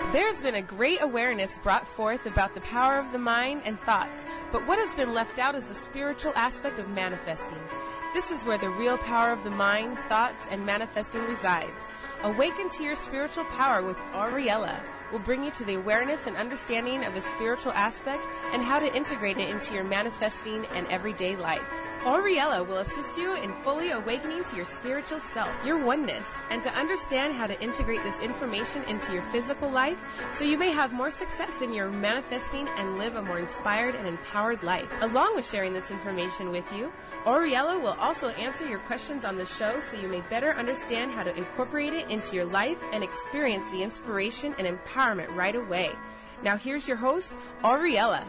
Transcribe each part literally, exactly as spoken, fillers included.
There's been a great awareness brought forth about the power of the mind and thoughts, but what has been left out is the spiritual aspect of manifesting. This is where the real power of the mind, thoughts, and manifesting resides. Awaken to your spiritual power with Auriella will bring you to the awareness and understanding of the spiritual aspects and how to integrate it into your manifesting and everyday life. Auriella will assist you in fully awakening to your spiritual self, your oneness, and to understand how to integrate this information into your physical life so you may have more success in your manifesting and live a more inspired and empowered life. Along with sharing this information with you, Auriella will also answer your questions on the show so you may better understand how to incorporate it into your life and experience the inspiration and empowerment right away. Now here's your host, Auriella.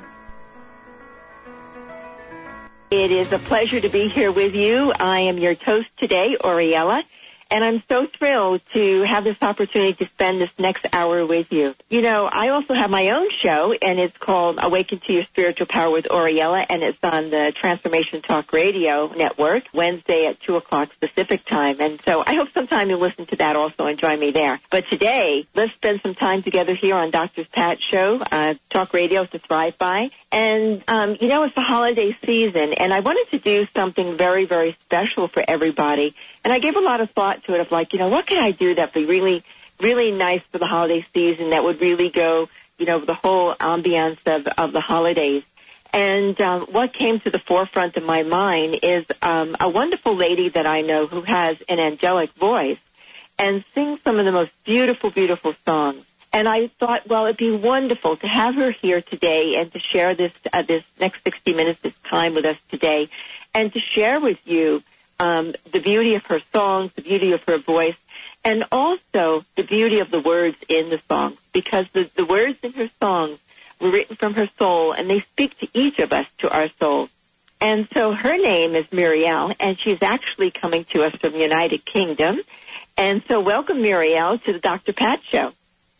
It is a pleasure to be here with you. I am your host today, Auriella, and I'm so thrilled to have this opportunity to spend this next hour with you. You know, I also have my own show, and it's called Awaken to Your Spiritual Power with Auriella, and it's on the Transformation Talk Radio Network, Wednesday at two o'clock Pacific time. And so I hope sometime you'll listen to that also and join me there. But today, let's spend some time together here on Doctor Pat's show, uh, Talk Radio to Thrive By. And, um, you know, it's the holiday season, and I wanted to do something very, very special for everybody. And I gave a lot of thought to it of like, you know, what can I do that would be really, really nice for the holiday season that would really go, you know, the whole ambiance of, of the holidays. And um, what came to the forefront of my mind is um, a wonderful lady that I know who has an angelic voice and sings some of the most beautiful, beautiful songs. And I thought, well, it'd be wonderful to have her here today and to share this uh, this next sixty minutes, this time with us today, and to share with you um, the beauty of her songs, the beauty of her voice, and also the beauty of the words in the songs, because the, the words in her songs were written from her soul, and they speak to each of us, to our souls. And so her name is Muriel, and she's actually coming to us from the United Kingdom. And so welcome, Muriel, to the Doctor Pat Show.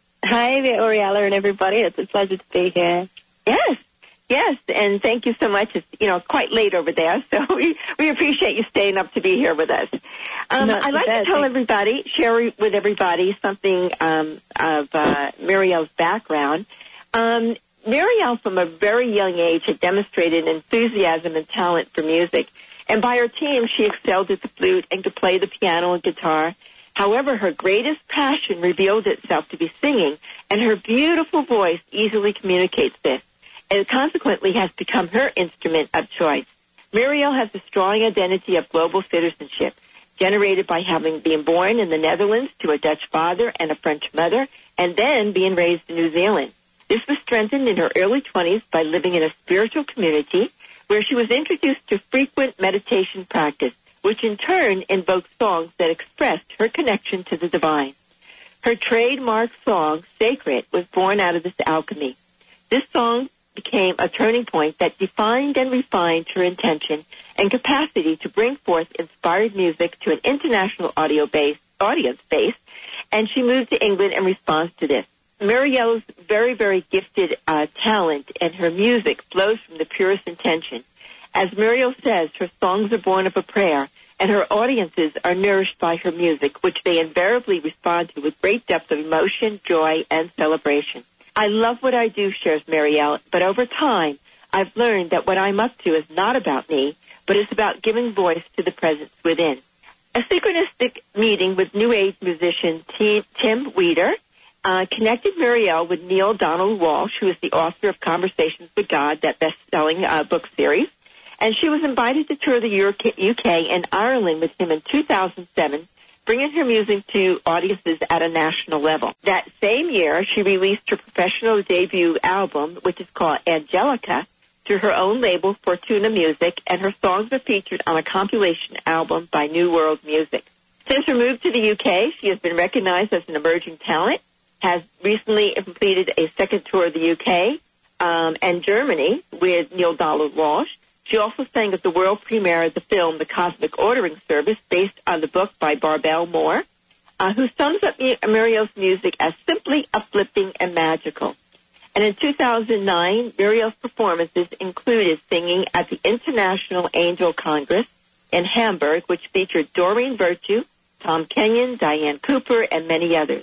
Hi, Auriella and everybody. It's a pleasure to be here. Yes, yes, and thank you so much. It's, you know, quite late over there, so we, we appreciate you staying up to be here with us. Um, Not I'd like bad, to tell thanks. everybody, share with everybody something um, of uh, Muriel's background. Um, Muriel, from a very young age, had demonstrated enthusiasm and talent for music, and by her team, she excelled at the flute and could play the piano and guitar. However, her greatest passion revealed itself to be singing, and her beautiful voice easily communicates this, and consequently has become her instrument of choice. Muriel has a strong identity of global citizenship, generated by having been born in the Netherlands to a Dutch father and a French mother, and then being raised in New Zealand. This was strengthened in her early twenties by living in a spiritual community where she was introduced to frequent meditation practice, which in turn invoked songs that expressed her connection to the divine. Her trademark song, Sacred, was born out of this alchemy. This song became a turning point that defined and refined her intention and capacity to bring forth inspired music to an international audio base, audience base, and she moved to England in response to this. Muriel's very, very gifted uh, talent and her music flows from the purest intention. As Muriel says, her songs are born of a prayer, and her audiences are nourished by her music, which they invariably respond to with great depth of emotion, joy, and celebration. I love what I do, shares Muriel, but over time, I've learned that what I'm up to is not about me, but it's about giving voice to the presence within. A synchronistic meeting with New Age musician T- Tim Weider uh, connected Muriel with Neil Donald Walsh, who is the author of Conversations with God, that best-selling uh, book series. And she was invited to tour the U K and Ireland with him in two thousand seven, bringing her music to audiences at a national level. That same year, she released her professional debut album, which is called Angelica, through her own label, Fortuna Music, and her songs are featured on a compilation album by New World Music. Since her move to the U K, she has been recognized as an emerging talent, has recently completed a second tour of the U K um, and Germany with Neil Donald Walsh. She also sang at the world premiere of the film The Cosmic Ordering Service, based on the book by Barbel Moore, uh, who sums up Muriel's music as simply uplifting and magical. And in two thousand nine, Muriel's performances included singing at the International Angel Congress in Hamburg, which featured Doreen Virtue, Tom Kenyon, Diane Cooper, and many others.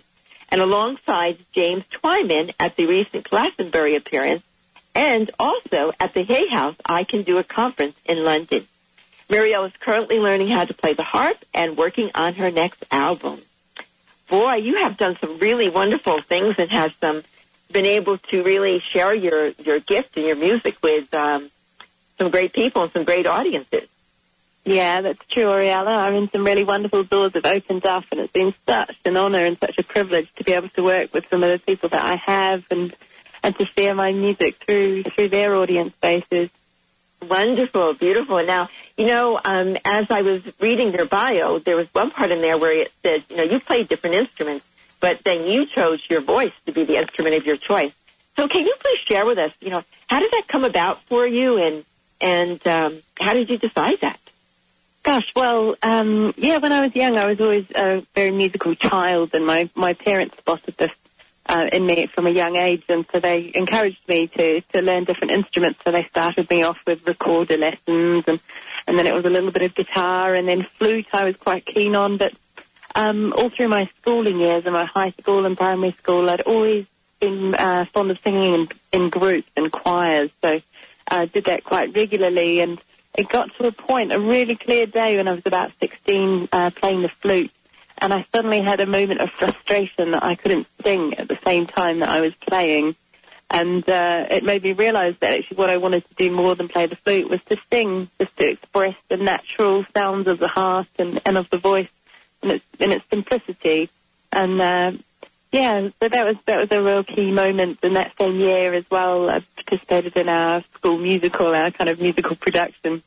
and alongside James Twyman at the recent Glastonbury appearance, and also at the Hay House I Can Do a conference in London. Muriel is currently learning how to play the harp and working on her next album. Boy, you have done some really wonderful things and have some been able to really share your, your gift and your music with um, some great people and some great audiences. Yeah, that's true, Oriella. I mean, some really wonderful doors have opened up, and it's been such an honor and such a privilege to be able to work with some of the people that I have and and to share my music through through their audience bases. Wonderful, beautiful. Now, you know, um, as I was reading your bio, there was one part in there where it said, you know, you played different instruments, but then you chose your voice to be the instrument of your choice. So can you please share with us, you know, how did that come about for you, and and um, how did you decide that? Gosh, well, um, yeah, when I was young, I was always a very musical child, and my, my parents spotted this uh, in me from a young age, and so they encouraged me to, to learn different instruments. So they started me off with recorder lessons, and, and then it was a little bit of guitar, and then flute I was quite keen on. But um, all through my schooling years, in my high school and primary school, I'd always been uh, fond of singing in, in groups and choirs, so I did that quite regularly. And it got to a point, a really clear day when I was about sixteen, uh, playing the flute, and I suddenly had a moment of frustration that I couldn't sing at the same time that I was playing. And uh, it made me realize that actually what I wanted to do more than play the flute was to sing, just to express the natural sounds of the heart and, and of the voice in its, in its simplicity. And uh, yeah, so that was that was a real key moment. In that same year as well, I participated in our school musical, our kind of musical production,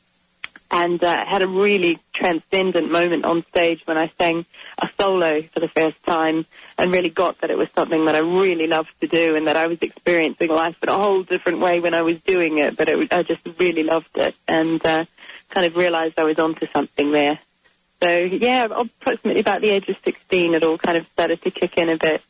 and uh, had a really transcendent moment on stage when I sang a solo for the first time, and really got that it was something that I really loved to do, and that I was experiencing life in a whole different way when I was doing it, but it was, I just really loved it, and uh, kind of realized I was onto something there. So yeah, approximately about the age of sixteen, it all kind of started to kick in a bit.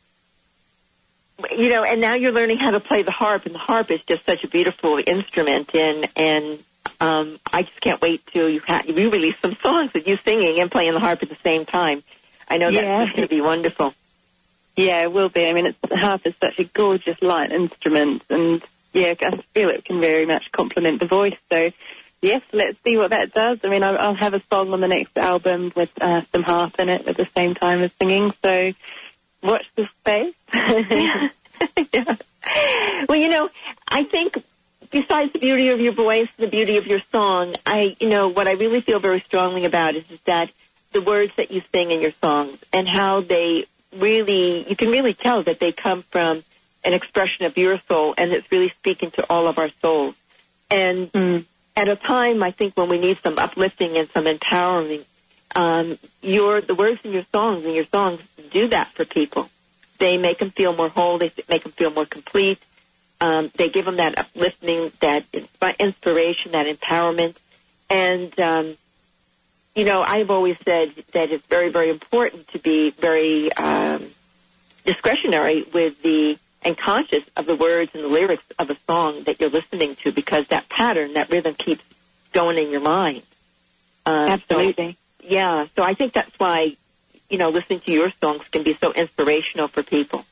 You know, and now you're learning how to play the harp, and the harp is just such a beautiful instrument, and and um, I just can't wait till you, ha- you release some songs with you singing and playing the harp at the same time. I know that's yeah. going to be wonderful. Yeah, it will be. I mean, it's, the harp is such a gorgeous light instrument, and yeah, I feel it can very much complement the voice. So yes, let's see what that does. I mean, I'll, I'll have a song on the next album with uh, some harp in it at the same time as singing, so watch this space. yeah. yeah. Well, you know, I think besides the beauty of your voice, the beauty of your song, I, you know, what I really feel very strongly about is, is that the words that you sing in your songs and how they really, you can really tell that they come from an expression of your soul, and it's really speaking to all of our souls. And mm. at a time, I think, when we need some uplifting and some empowering, um, your the words in your songs and your songs do that for people. They make them feel more whole. They make them feel more complete. Um, they give them that uplifting, that inspiration, that empowerment. And, um, you know, I've always said that it's very, very important to be very um, discretionary with the and conscious of the words and the lyrics of a song that you're listening to, because that pattern, that rhythm keeps going in your mind. Uh, Absolutely. So, yeah, so I think that's why, you know, listening to your songs can be so inspirational for people.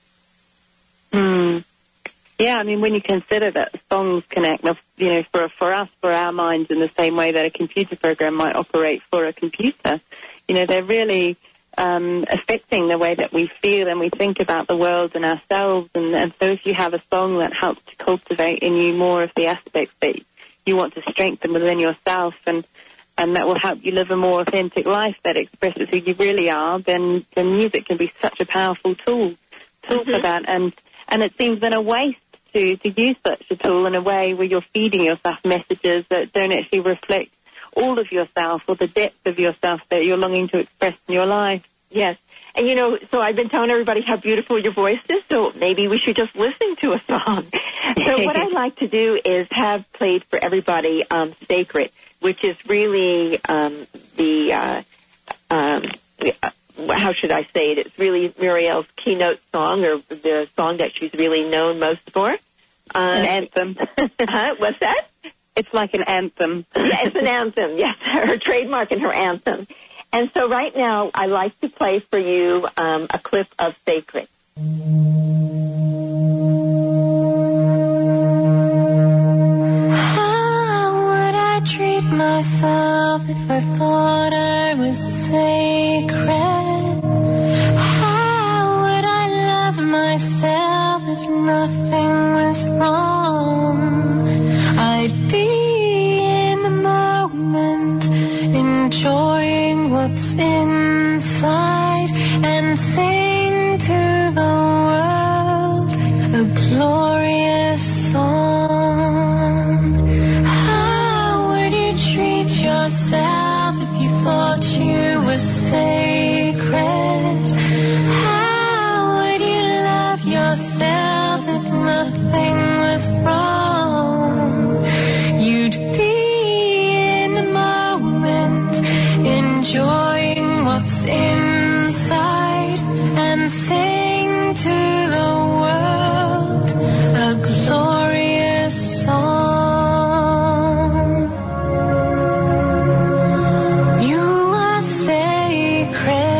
Hmm. Yeah, I mean, when you consider that songs connect, you know, for for us, for our minds, in the same way that a computer program might operate for a computer, you know, they're really um, affecting the way that we feel and we think about the world and ourselves. And, and so if you have a song that helps to cultivate in you more of the aspects that you want to strengthen within yourself, and and that will help you live a more authentic life that expresses who you really are, then, then music can be such a powerful tool, tool mm-hmm. for that. And, and it seems then a waste to, to use such a tool in a way where you're feeding yourself messages that don't actually reflect all of yourself or the depth of yourself that you're longing to express in your life. Yes. And, you know, so I've been telling everybody how beautiful your voice is, so maybe we should just listen to a song. So what I'd like to do is have played for everybody um, Sacred, which is really um, the, uh, um, uh, how should I say it? It's really Muriel's keynote song, or the song that she's really known most for. Uh, an anthem. huh? What's that? It's like an anthem. Yeah, it's an anthem, yes, her trademark and her anthem. And so right now, I like to play for you um, a clip of Sacred. and sing to the world a glorious song. You are sacred.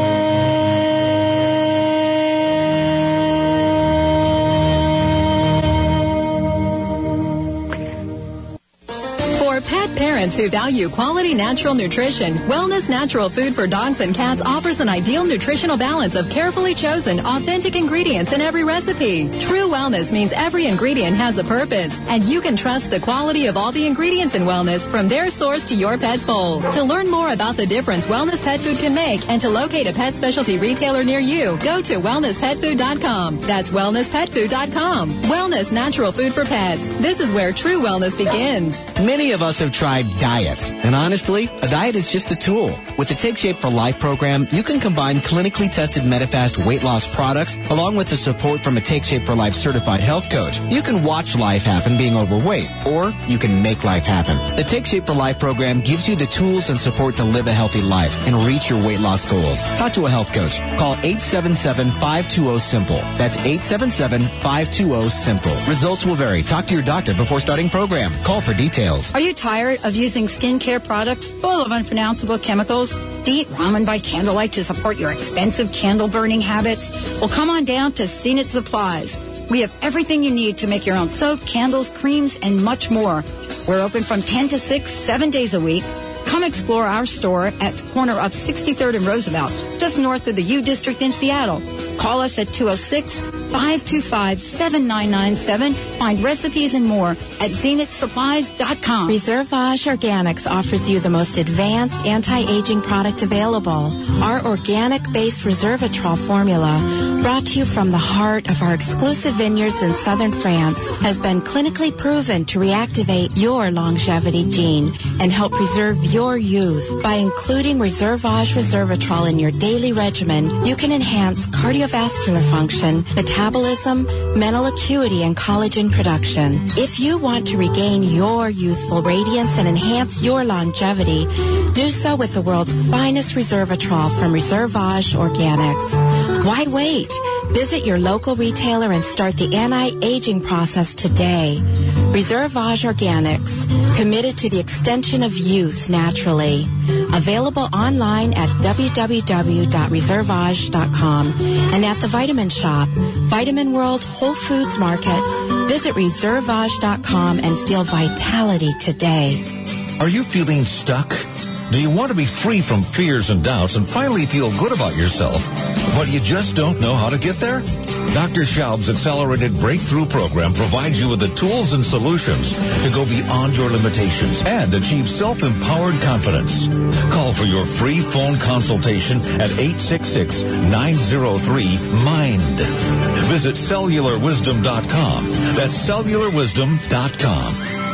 Pet parents who value quality natural nutrition, Wellness Natural Food for Dogs and Cats offers an ideal nutritional balance of carefully chosen, authentic ingredients in every recipe. True wellness means every ingredient has a purpose, and you can trust the quality of all the ingredients in wellness from their source to your pet's bowl. To learn more about the difference wellness pet food can make and to locate a pet specialty retailer near you, go to wellness pet food dot com. That's wellness pet food dot com. Wellness Natural Food for Pets. This is where true wellness begins. Many of us have tried diets, and honestly, a diet is just a tool. With the Take Shape for Life program, you can combine clinically tested Medifast weight loss products along with the support from a Take Shape for Life certified health coach. You can watch life happen being overweight, or you can make life happen. The Take Shape for Life program gives you the tools and support to live a healthy life and reach your weight loss goals. Talk to a health coach. Call eight seven seven, five two zero, SIMPLE. That's eight seven seven, five two zero, SIMPLE. Results will vary. Talk to your doctor before starting program. Call for details. Are you tired of using skincare products full of unpronounceable chemicals? Do you eat ramen by candlelight to support your expensive candle burning habits? Well, come on down to Zenith Supplies. We have everything you need to make your own soap, candles, creams, and much more. We're open from ten to six, seven days a week. Come explore our store at the corner of sixty-third and Roosevelt, just north of the U District in Seattle. Call us at two oh six, five two five, seven nine nine seven. Find recipes and more at zenith supplies dot com. Reservage Organics offers you the most advanced anti-aging product available. Our organic-based Resveratrol formula, brought to you from the heart of our exclusive vineyards in southern France, has been clinically proven to reactivate your longevity gene and help preserve your youth. By including Reservage Resveratrol in your daily regimen, you can enhance cardiovascular function, metabolism, mental acuity, and collagen production. If you want to regain your youthful radiance and enhance your longevity, do so with the world's finest Resveratrol from Reservage Organics. Why wait? Visit your local retailer and start the anti-aging process today. Reservage Organics, committed to the extension of youth naturally. Available online at w w w dot reservage dot com and at the Vitamin Shop, Vitamin World, Whole Foods Market. Visit reservage dot com and feel vitality today. Are you feeling stuck? Do you want to be free from fears and doubts and finally feel good about yourself, but you just don't know how to get there? Doctor Schaub's Accelerated Breakthrough Program provides you with the tools and solutions to go beyond your limitations and achieve self-empowered confidence. Call for your free phone consultation at eight six six, nine zero three, MIND. Visit cellular wisdom dot com. That's cellular wisdom dot com.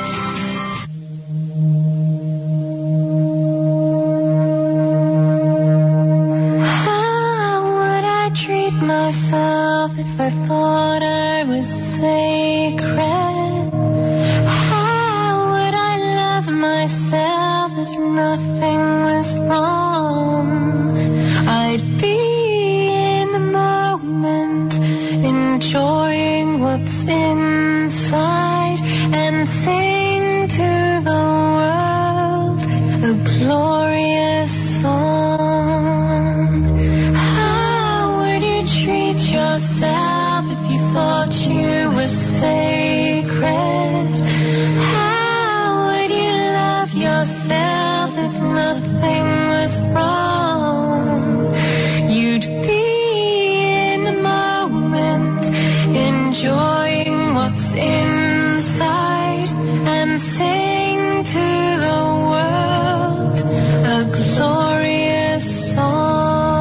Myself if I thought I was sacred? How would I love myself if nothing was wrong? I'd be in the moment, enjoying what's inside and sing to the world a glorious song. Yourself if you thought you were sacred? How would you love yourself if nothing was wrong? You'd be in the moment, enjoying what's inside and sing to the world a glorious song.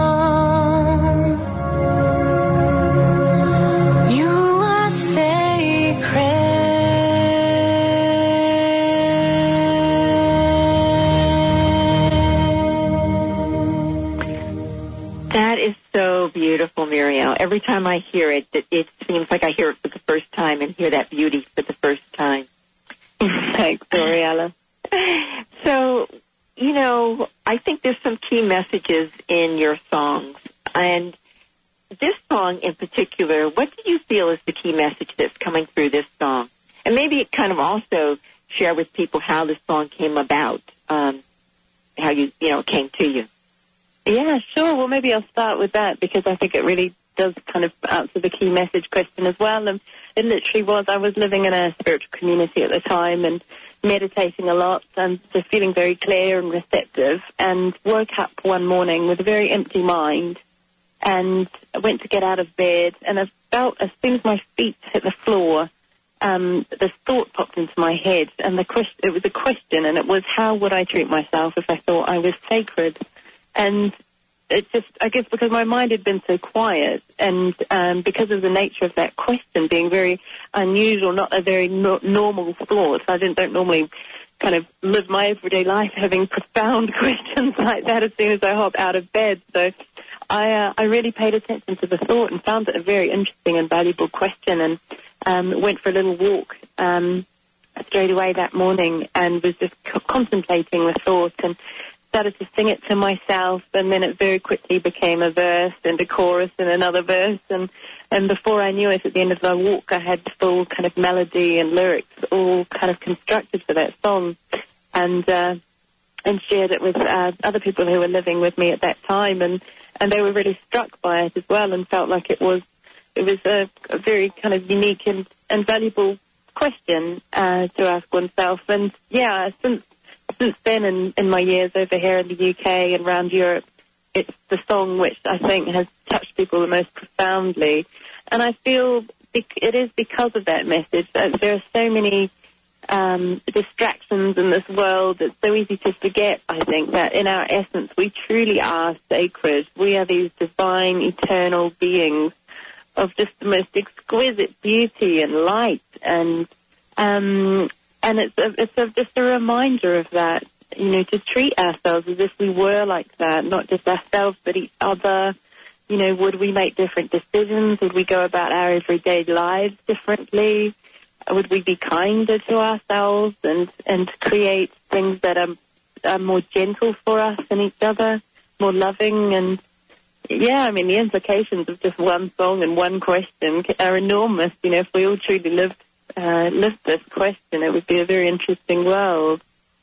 That is so beautiful, Muriel. Every time I hear it, it, it seems like I hear it for the first time and hear that beauty for the first time. Thanks, Muriella. So, you know, I think there's some key messages in your songs. And this song in particular, what do you feel is the key message that's coming through this song? And maybe kind of also share with people how this song came about, um, how you, you know, it came to you. Yeah, sure. Well, maybe I'll start with that because I think it really does kind of answer the key message question as well. And it literally was, I was living in a spiritual community at the time and meditating a lot and just feeling very clear and receptive, and woke up one morning with a very empty mind and I went to get out of bed, and I felt as soon as my feet hit the floor, um, this thought popped into my head, and the question, it was a question, and it was, how would I treat myself if I thought I was sacred? And it just, I guess because my mind had been so quiet, and um, because of the nature of that question being very unusual, not a very no- normal thought, I didn't, don't normally kind of live my everyday life having profound questions like that as soon as I hop out of bed. So I, uh, I really paid attention to the thought and found it a very interesting and valuable question, and um, went for a little walk um, straight away that morning and was just co- contemplating the thought and started to sing it to myself, and then it very quickly became a verse and a chorus and another verse, and, and before I knew it, at the end of the walk, I had full kind of melody and lyrics all kind of constructed for that song, and uh, and shared it with uh, other people who were living with me at that time, and, and they were really struck by it as well and felt like it was it was a, a very kind of unique and, and valuable question uh, to ask oneself. And yeah, since Since then, in, in my years over here in the U K and around Europe, it's the song which I think has touched people the most profoundly. And I feel it is because of that message that there are so many um, distractions in this world. It's so easy to forget, I think, that in our essence we truly are sacred. We are these divine, eternal beings of just the most exquisite beauty and light, and um And it's a, it's a, just a reminder of that, you know, to treat ourselves as if we were like that, not just ourselves but each other. You know, would we make different decisions? Would we go about our everyday lives differently? Would we be kinder to ourselves and, and create things that are, are more gentle for us and each other, more loving? And, yeah, I mean, the implications of just one song and one question are enormous. You know, if we all truly lived Uh, live this question, it would be a very interesting world.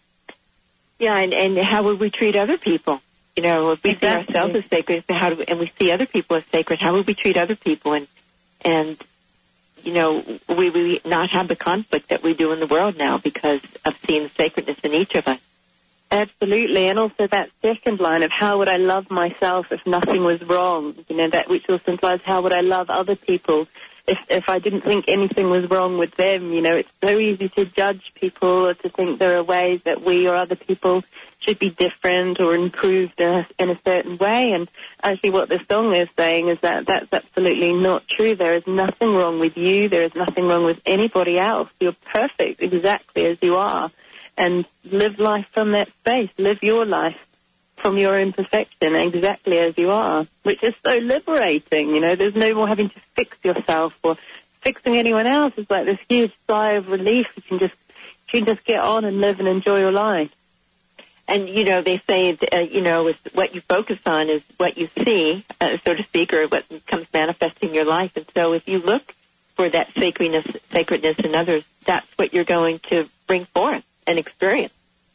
Yeah, and, and how would we treat other people? You know, if we exactly. see ourselves as sacred, how do we, and we see other people as sacred, how would we treat other people? And, and you know, we we not have the conflict that we do in the world now because of seeing the sacredness in each of us. Absolutely, and also that second line of how would I love myself if nothing was wrong? You know, that which also implies how would I love other people if if I didn't think anything was wrong with them. You know, it's so easy to judge people or to think there are ways that we or other people should be different or improved in a, in a certain way. And actually what this song is saying is that that's absolutely not true. There is nothing wrong with you. There is nothing wrong with anybody else. You're perfect exactly as you are. And live life from that space. Live your life from your imperfection exactly as you are, which is so liberating. You know, there's no more having to fix yourself or fixing anyone else. It's like this huge sigh of relief. You can just, you can just get on and live and enjoy your life. And, you know, they say, uh, you know, is what you focus on is what you see, uh, so to speak, or what comes manifesting in your life. And so if you look for that sacredness, sacredness in others, that's what you're going to bring forth and experience.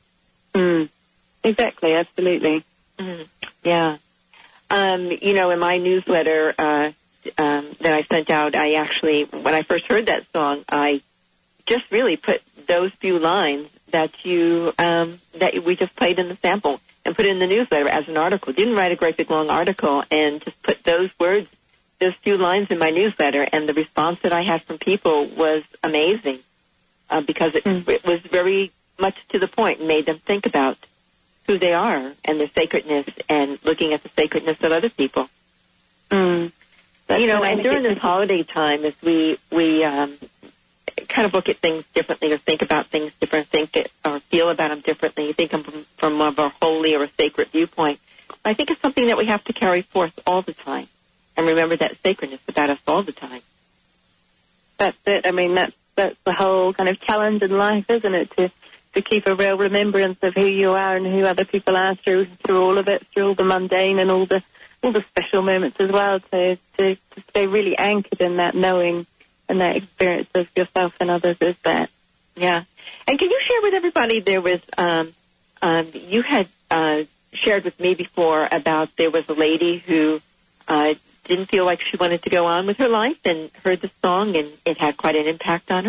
Mm. Exactly, absolutely. Mm, yeah. Um, you know, in my newsletter uh, um, that I sent out, I actually, when I first heard that song, I just really put those few lines that you um, that we just played in the sample and put it in the newsletter as an article. Didn't write a great big long article, and just put those words, those few lines in my newsletter, and the response that I had from people was amazing uh, because it, mm. it was very much to the point and made them think about who they are and their sacredness and looking at the sacredness of other people. Mm. You know, and during this holiday time, as we, we um, kind of look at things differently or think about things different, think it, or feel about them differently, think of them from more of a holy or a sacred viewpoint, I think it's something that we have to carry forth all the time and remember that sacredness about us all the time. That's it. I mean, that's, that's the whole kind of challenge in life, isn't it, to to keep a real remembrance of who you are and who other people are through through all of it, through all the mundane and all the all the special moments as well, to, to, to stay really anchored in that knowing and that experience of yourself and others is that. Yeah. And can you share with everybody, there was, um, um, you had uh, shared with me before about there was a lady who uh, didn't feel like she wanted to go on with her life and heard the song, and it had quite an impact on her?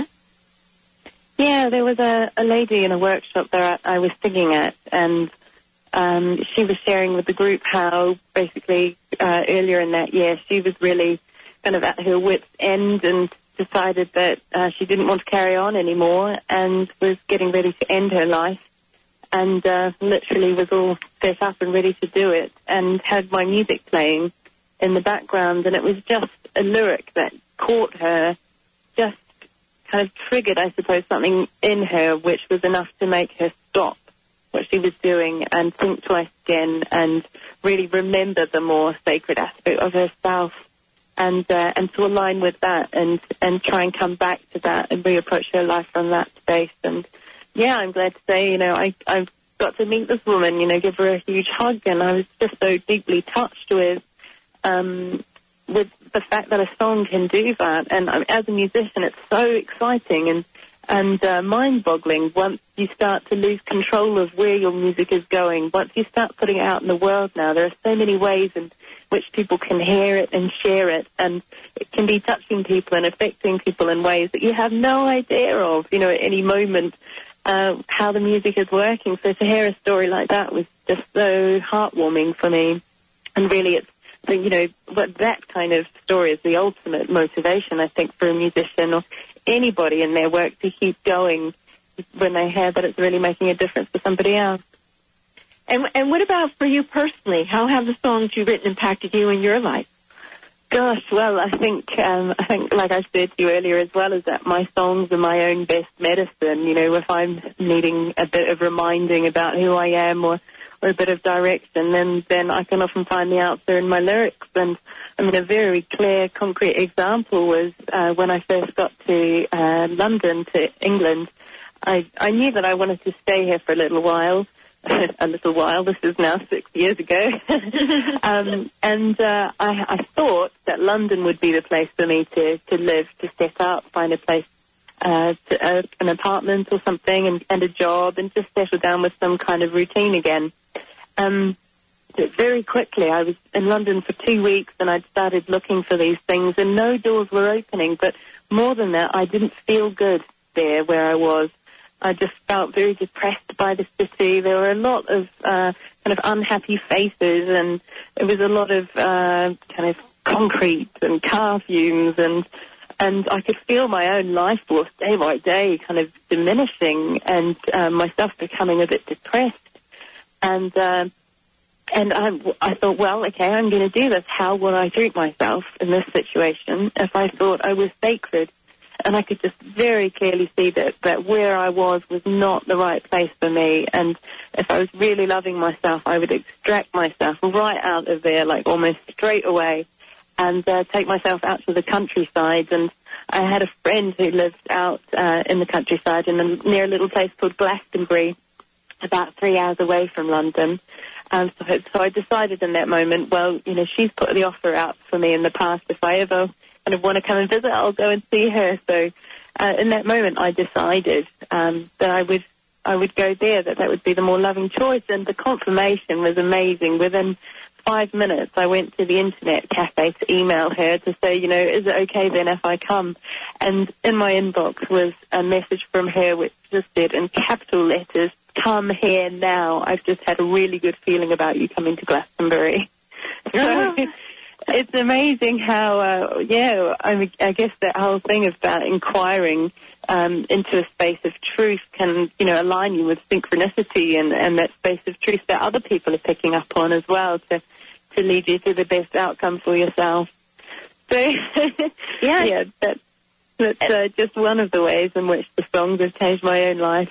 Yeah, there was a, a lady in a workshop that I was singing at, and um, she was sharing with the group how basically uh, earlier in that year she was really kind of at her wit's end and decided that uh, she didn't want to carry on anymore and was getting ready to end her life, and uh, literally was all set up and ready to do it, and had my music playing in the background, and it was just a lyric that caught her, just kind of triggered, I suppose, something in her which was enough to make her stop what she was doing and think twice again and really remember the more sacred aspect of herself, and uh, and to align with that and, and try and come back to that and reapproach her life from that space. And yeah, I'm glad to say, you know, I, I've got to meet this woman, you know, give her a huge hug, and I was just so deeply touched with um, with the fact that a song can do that. And um, as a musician, it's so exciting and and uh, mind-boggling once you start to lose control of where your music is going. Once you start putting it out in the world now, there are so many ways in which people can hear it and share it, and it can be touching people and affecting people in ways that you have no idea of, you know, at any moment, uh, how the music is working. So to hear a story like that was just so heartwarming for me. And really it's, so, you know, what that kind of story is the ultimate motivation, I think, for a musician or anybody in their work to keep going when they hear that it's really making a difference for somebody else. And and what about for you personally? How have the songs you've written impacted you in your life? Gosh, well, I think, um, I think, like I said to you earlier as well, is that my songs are my own best medicine. You know, if I'm needing a bit of reminding about who I am or, or a bit of direction, then, then I can often find the answer in my lyrics. And, I mean, a very clear, concrete example was uh, when I first got to uh, London, to England, I, I knew that I wanted to stay here for a little while. a little while. This is now six years ago. um, and uh, I, I thought that London would be the place for me to, to live, to set up, find a place, uh, to, uh, an apartment or something, and, and a job, and just settle down with some kind of routine again. Um, but very quickly, I was in London for two weeks, and I'd started looking for these things, and no doors were opening. But more than that, I didn't feel good there where I was. I just felt very depressed by the city. There were a lot of uh, kind of unhappy faces, and it was a lot of uh, kind of concrete and car fumes, and and I could feel my own life force day by day kind of diminishing, and uh, myself becoming a bit depressed. And uh, and I, I thought, well, okay, I'm going to do this. How would I treat myself in this situation if I thought I was sacred? And I could just very clearly see that, that where I was was not the right place for me. And if I was really loving myself, I would extract myself right out of there, like almost straight away, and uh, take myself out to the countryside. And I had a friend who lived out uh, in the countryside in a, near a little place called Glastonbury, about three hours away from London. Um, so, so I decided in that moment, well, you know, she's put the offer out for me in the past. If I ever kind of want to come and visit, I'll go and see her. So uh, in that moment, I decided um, that I would I would go there, that that would be the more loving choice. And the confirmation was amazing. Within five minutes, I went to the internet cafe to email her to say, you know, is it okay then if I come? And in my inbox was a message from her which just said in capital letters, "Come here now. I've just had a really good feeling about you coming to Glastonbury." So it's amazing how, uh, yeah, I, I guess that whole thing about inquiring um, into a space of truth can, you know, align you with synchronicity and, and that space of truth that other people are picking up on as well to, to lead you to the best outcome for yourself. So, yeah, yeah that, that's uh, just one of the ways in which the songs have changed my own life.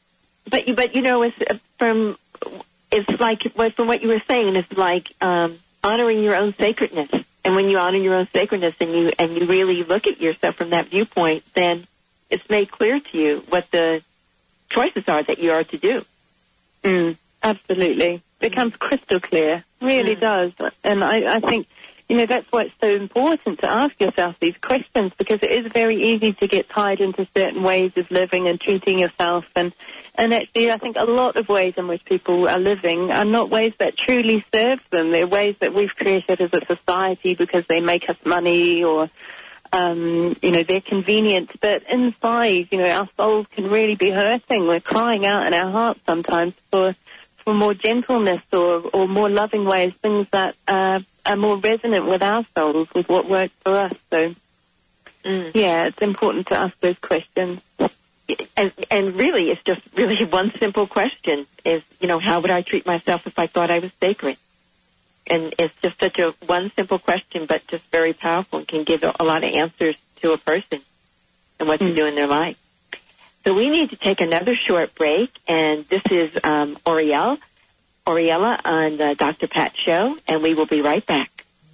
But you, but you know, it's uh, from it's like well, from what you were saying, it's like um, honoring your own sacredness. And when you honor your own sacredness, and you and you really look at yourself from that viewpoint, then it's made clear to you what the choices are that you are to do. Mm, absolutely, becomes crystal clear. Really mm. does. And I, I think, you know, that's why it's so important to ask yourself these questions, because it is very easy to get tied into certain ways of living and treating yourself. And, and actually, I think a lot of ways in which people are living are not ways that truly serve them. They're ways that we've created as a society because they make us money or, um, you know, they're convenient. But inside, you know, our souls can really be hurting. We're crying out in our hearts sometimes for, for more gentleness or, or more loving ways, things that uh, are more resonant with our souls, with what works for us. So, mm. yeah, it's important to ask those questions. And, and really, it's just really one simple question is, you know, how would I treat myself if I thought I was sacred? And it's just such a one simple question, but just very powerful and can give a, a lot of answers to a person and what mm. to do in their life. So we need to take another short break, and this is um, Oriel, Oriella on the Doctor Pat Show, and we will be right back.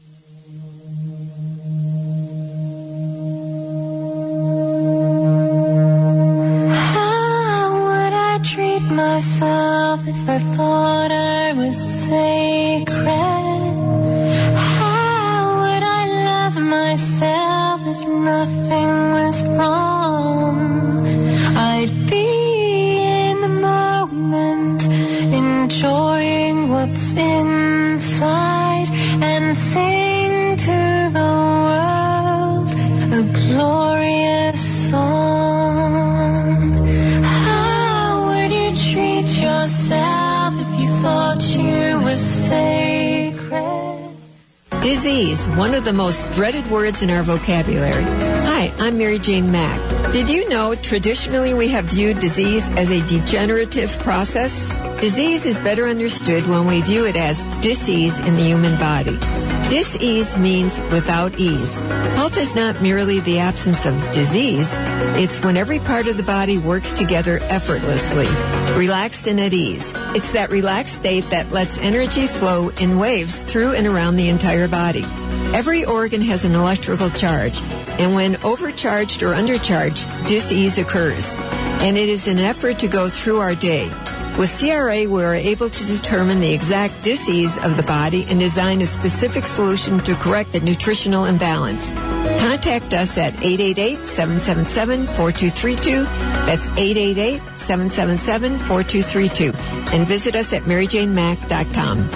Treat myself if I thought I was sacred? How would I love myself if nothing was wrong? I'd be in the moment, enjoying what's inside, and sing to the world a glorious song. Yourself if you thought you were sacred. Disease, one of the most dreaded words in our vocabulary. Hi, I'm Mary Jane Mack. Did you know traditionally we have viewed disease as a degenerative process? Disease is better understood when we view it as dis-ease in the human body. Dis-ease means without ease. Health is not merely the absence of disease. It's when every part of the body works together effortlessly, relaxed and at ease. It's that relaxed state that lets energy flow in waves through and around the entire body. Every organ has an electrical charge, and when overcharged or undercharged, dis-ease occurs. And it is an effort to go through our day. With C R A, we are able to determine the exact dis-ease of the body and design a specific solution to correct the nutritional imbalance. Contact us at eight eight eight, seven seven seven, four two three two. That's eight eight eight, seven seven seven, four two three two. And visit us at mary jane mack dot com.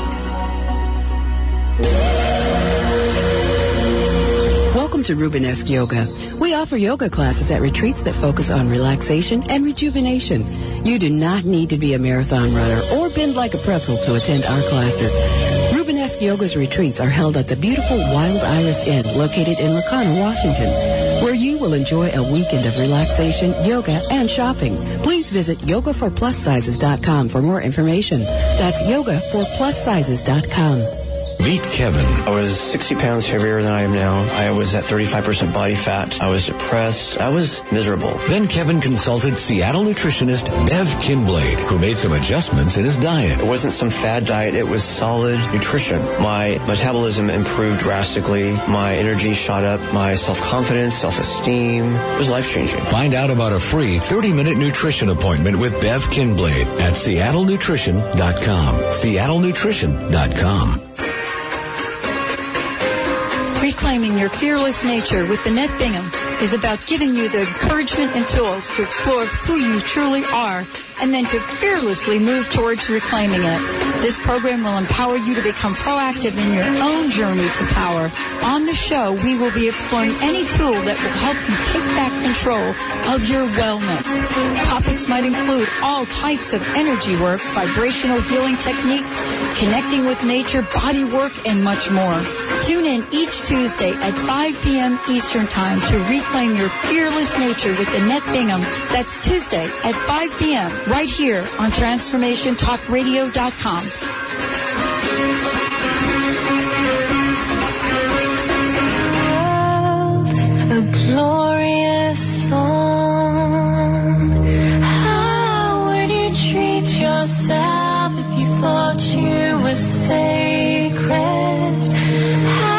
Welcome to Rubenesque Yoga. We offer yoga classes at retreats that focus on relaxation and rejuvenation. You do not need to be a marathon runner or bend like a pretzel to attend our classes. Rubenesque Yoga's retreats are held at the beautiful Wild Iris Inn located in Lacana, Washington, where you will enjoy a weekend of relaxation, yoga, and shopping. Please visit yoga for plus sizes dot com for more information. That's yoga for plus sizes dot com. Meet Kevin. I was sixty pounds heavier than I am now. I was at thirty-five percent body fat. I was depressed. I was miserable. Then Kevin consulted Seattle nutritionist Bev Kinblade, who made some adjustments in his diet. It wasn't some fad diet. It was solid nutrition. My metabolism improved drastically. My energy shot up. My self-confidence, self-esteem. It was life-changing. Find out about a free thirty-minute nutrition appointment with Bev Kinblade at seattle nutrition dot com. seattle nutrition dot com. Reclaiming your fearless nature with Annette Bingham is about giving you the encouragement and tools to explore who you truly are and then to fearlessly move towards reclaiming it. This program will empower you to become proactive in your own journey to power. On the show, we will be exploring any tool that will help you take back control of your wellness. Topics might include all types of energy work, vibrational healing techniques, connecting with nature, body work, and much more. Tune in each Tuesday at five p.m. Eastern Time to reclaim your fearless nature with Annette Bingham. That's Tuesday at five p.m. right here on transformation talk radio dot com. A glorious song. How would you treat yourself if you thought you were sacred?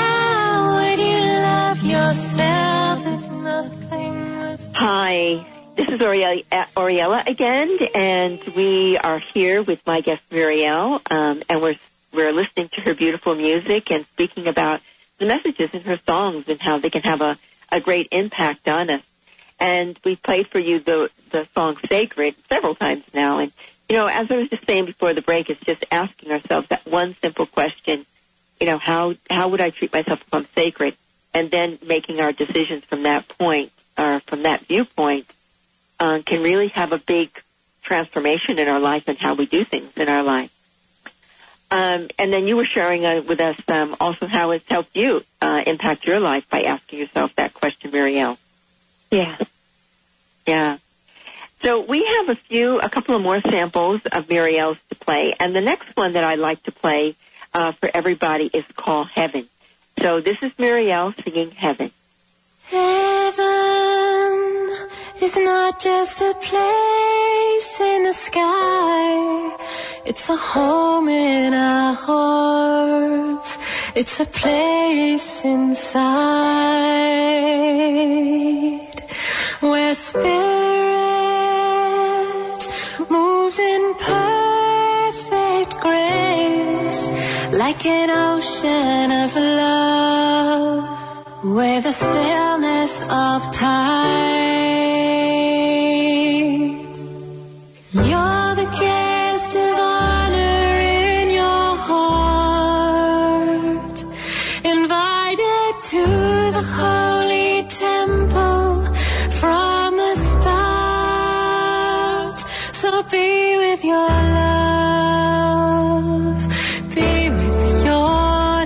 How would you love yourself if nothing was... Hi, this is Oriella, Oriella again, and we are here with my guest Muriel, um, and we're we're listening to her beautiful music and speaking about the messages in her songs and how they can have a, a great impact on us. And we played for you the the song "Sacred" several times now, and you know, as I was just saying before the break, it's just asking ourselves that one simple question: you know, how how would I treat myself if I'm sacred? And then making our decisions from that point, or from that viewpoint, uh, can really have a big transformation in our life and how we do things in our life. Um, and then you were sharing uh, with us um, also how it's helped you uh, impact your life by asking yourself that question, Muriel. Yeah. Yeah. So we have a few, a couple of more samples of Muriel's to play, and the next one that I'd like to play uh, for everybody is called Heaven. So this is Muriel singing Heaven. Heaven is not just a place in the sky. It's a home in our hearts. It's a place inside where spirit moves in perfect grace, like an ocean of love, where the stillness of time. You're the guest of honor in your heart, invited to the holy temple from the start. So be with your love, be with your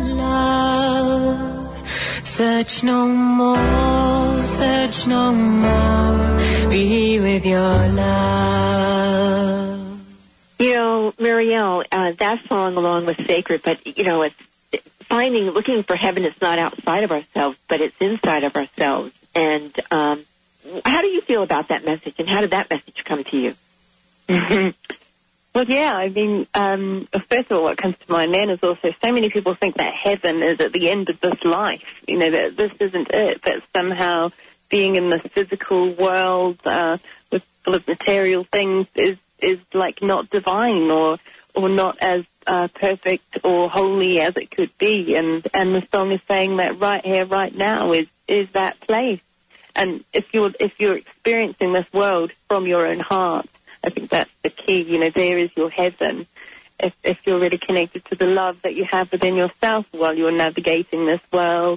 love. Search no more, search no more, be with your love. You know, Muriel, uh, that song along with Sacred, but, you know, it's finding, looking for heaven is not outside of ourselves, but it's inside of ourselves. And um, how do you feel about that message, and how did that message come to you? Well, yeah, I mean, um, first of all, what comes to mind then is also so many people think that heaven is at the end of this life, you know, that this isn't it, that somehow being in this physical world uh, with full of material things is, is like not divine or or not as uh, perfect or holy as it could be. And, and the song is saying that right here, right now is, is that place. And if you're, if you're experiencing this world from your own heart, I think that's the key. You know, there is your heaven. If, if you're really connected to the love that you have within yourself while you're navigating this world.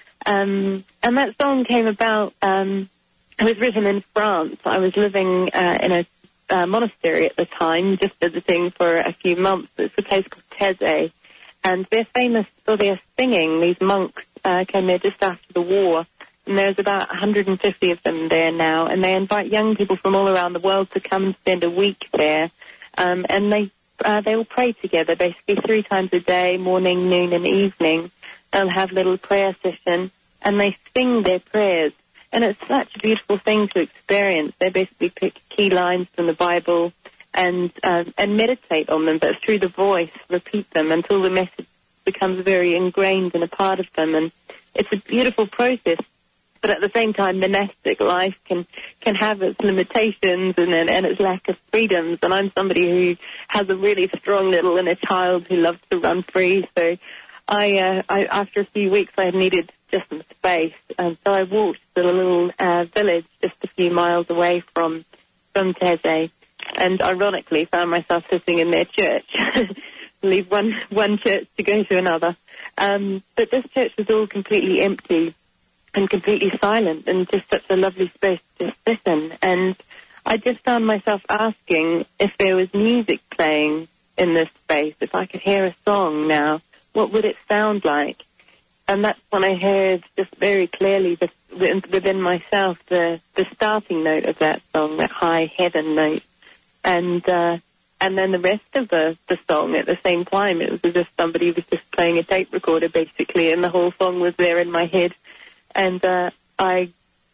Um, and that song came about, um, it was written in France. I was living uh, in a uh, monastery at the time, just visiting for a few months. It's a place called Thésée. And they're famous for their singing. These monks uh, came there just after the war. And there's about one hundred fifty of them there now, and they invite young people from all around the world to come and spend a week there. Um, and they uh, they all pray together, basically three times a day, morning, noon, and evening. They'll have a little prayer session, and they sing their prayers. And it's such a beautiful thing to experience. They basically pick key lines from the Bible and uh, and meditate on them, but through the voice, repeat them until the message becomes very ingrained and a part of them. And it's a beautiful process. But at the same time, monastic life can, can have its limitations and, and, and its lack of freedoms. And I'm somebody who has a really strong little inner child who loves to run free. So I, uh, I after a few weeks, I needed just some space. And so I walked to a little uh, village just a few miles away from, from Thésée. And ironically, found myself sitting in their church. Leave one, one church to go to another. Um, but this church was all completely empty and completely silent, and just such a lovely space to sit in. And I just found myself asking if there was music playing in this space, if I could hear a song now, what would it sound like? And that's when I heard just very clearly the, within myself the, the starting note of that song, that high heaven note. And uh, and then the rest of the, the song at the same time, it was as if somebody was just playing a tape recorder, basically, and the whole song was there in my head. And uh, I,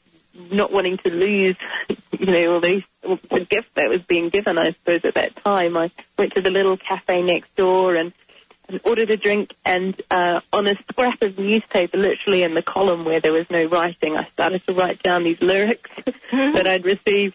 not wanting to lose, you know, all these, the gift that was being given, I suppose, at that time, I went to the little cafe next door and, and ordered a drink. And uh, on a scrap of newspaper, literally in the column where there was no writing, I started to write down these lyrics that I'd received.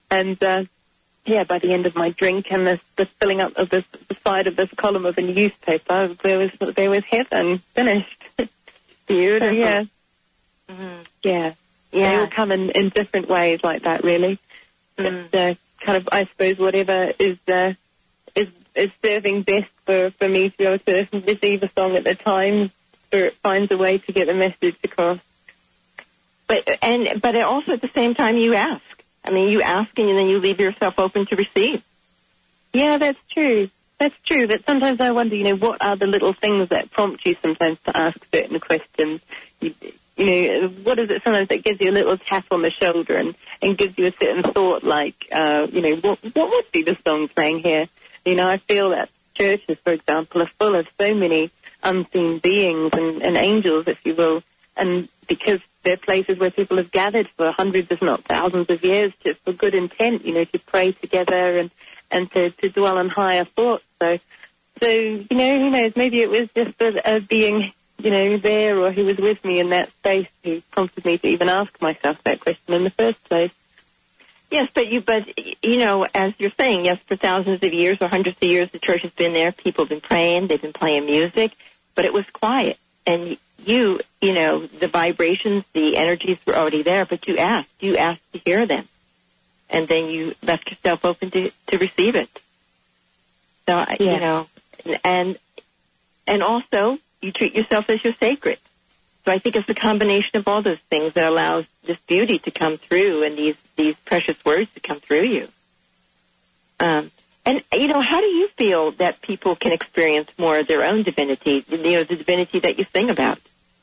And, uh, yeah, by the end of my drink and the, the filling up of this, the side of this column of a newspaper, there was there was heaven finished. Beautiful. So, yeah. Mm-hmm. Yeah. Yeah. They all come in, in different ways like that, really. Mm. It's uh, kind of, I suppose, whatever is uh, is is serving best for, for me to be able to receive a song at the time, so it finds a way to get the message across. But and but also at the same time, you ask. I mean, you ask and then you leave yourself open to receive. Yeah, that's true. That's true. But sometimes I wonder, you know, what are the little things that prompt you sometimes to ask certain questions? You, you know, what is it sometimes that gives you a little tap on the shoulder and, and gives you a certain thought like, uh, you know, what, what would be the song playing here? You know, I feel that churches, for example, are full of so many unseen beings and, and angels, if you will, and because they're places where people have gathered for hundreds, if not thousands of years to, for good intent, you know, to pray together and, and to, to dwell on higher thoughts. So, so, you know, who knows, maybe it was just a, a being, you know, there or who was with me in that space who prompted me to even ask myself that question in the first place. Yes, but you, but, you know, as you're saying, yes, for thousands of years or hundreds of years, the church has been there. People have been praying. They've been playing music, but it was quiet. And you, you know, the vibrations, the energies were already there, but you asked. You asked to hear them. And then you left yourself open to, to receive it. So, yeah. you know, and, and also you treat yourself as you're sacred. So I think it's a combination of all those things that allows this beauty to come through and these, these precious words to come through you. Um, and, you know, how do you feel that people can experience more of their own divinity, you know, the divinity that you sing about?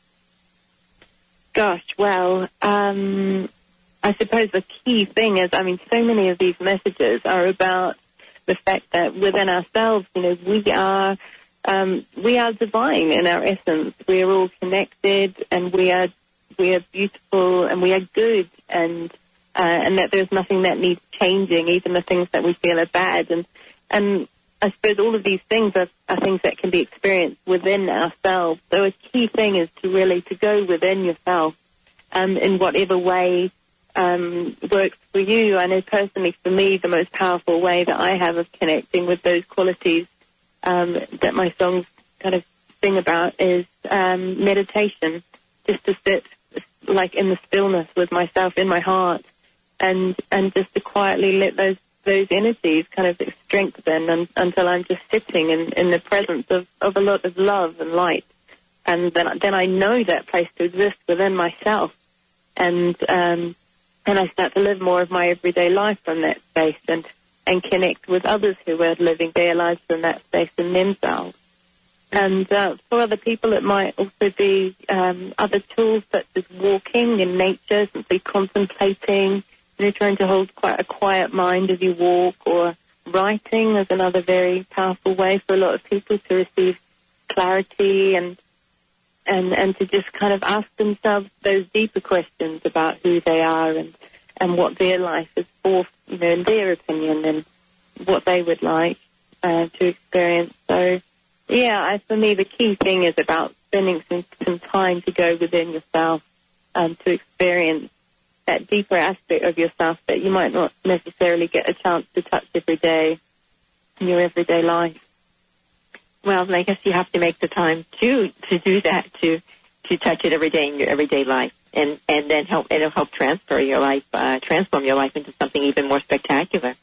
Gosh, well, um, I suppose the key thing is, I mean, so many of these messages are about the fact that within ourselves, you know, we are um, we are divine in our essence. We are all connected, and we are we are beautiful, and we are good, and uh, and that there's nothing that needs changing, even the things that we feel are bad. And and I suppose all of these things are, are things that can be experienced within ourselves. So a key thing is to really to go within yourself, um, in whatever way um, works for you. I know personally for me, the most powerful way that I have of connecting with those qualities um, that my songs kind of sing about is um, meditation, just to sit like in the stillness with myself in my heart and and just to quietly let those those energies kind of strengthen and, until I'm just sitting in, in the presence of, of a lot of love and light. And then, then I know that place to exist within myself. And, um, and I start to live more of my everyday life from that space and, and connect with others who are living their lives from that space in themselves. And uh, for other people, it might also be um, other tools such as walking in nature, simply contemplating, you know, trying to hold quite a quiet mind as you walk, or writing is another very powerful way for a lot of people to receive clarity and and and to just kind of ask themselves those deeper questions about who they are and, and what their life is for, you know, in their opinion, and what they would like uh, to experience. So, yeah, I, for me, the key thing is about spending some, some time to go within yourself and to experience that deeper aspect of yourself that you might not necessarily get a chance to touch every day in your everyday life. Well, I guess you have to make the time to to do that, to to touch it every day in your everyday life, and and then help it'll help transfer your life, uh, transform your life into something even more spectacular.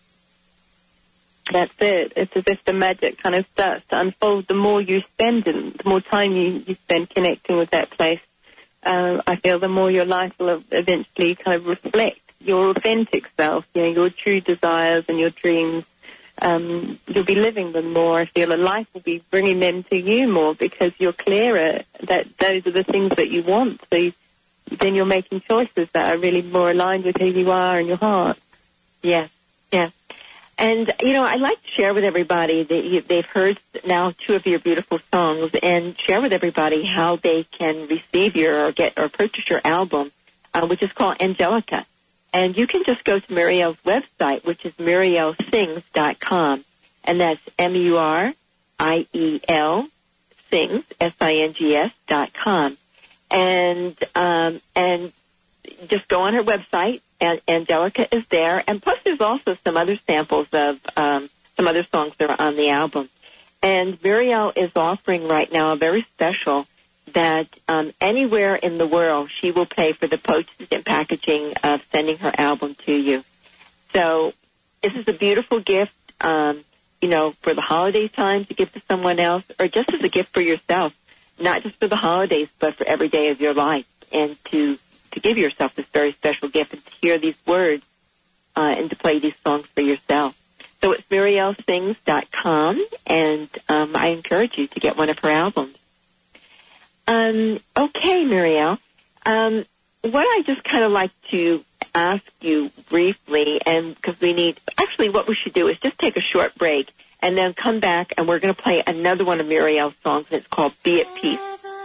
That's it. It's as if the magic kind of starts to unfold. The more you spend, and the more time you, you spend connecting with that place, Uh, I feel the more your life will eventually kind of reflect your authentic self, you know, your true desires and your dreams. Um, you'll be living them more. I feel a life will be bringing them to you more because you're clearer that those are the things that you want. So you, then you're making choices that are really more aligned with who you are and your heart. Yes, yes. And, you know, I'd like to share with everybody that you, they've heard now two of your beautiful songs, and share with everybody how they can receive your or get or purchase your album, uh, which is called Angelica. And you can just go to Muriel's website, which is muriel sings dot com, and that's M U R I E L, sings, S I N G S, dot com. And, um, and just go on her website, and Angelica is there. And plus there's also some other samples of um, some other songs that are on the album. And Muriel is offering right now a very special that um, anywhere in the world she will pay for the postage and packaging of sending her album to you. So this is a beautiful gift, um, you know, for the holiday time to give to someone else, or just as a gift for yourself, not just for the holidays, but for every day of your life, and to, to give yourself this very special gift and to hear these words uh, and to play these songs for yourself. So it's Muriel Sings dot com, and um, I encourage you to get one of her albums. Um, okay, Muriel, um, what I just kind of like to ask you briefly, and because we need, actually what we should do is just take a short break and then come back, and we're going to play another one of Muriel's songs, and it's called Be at Peace.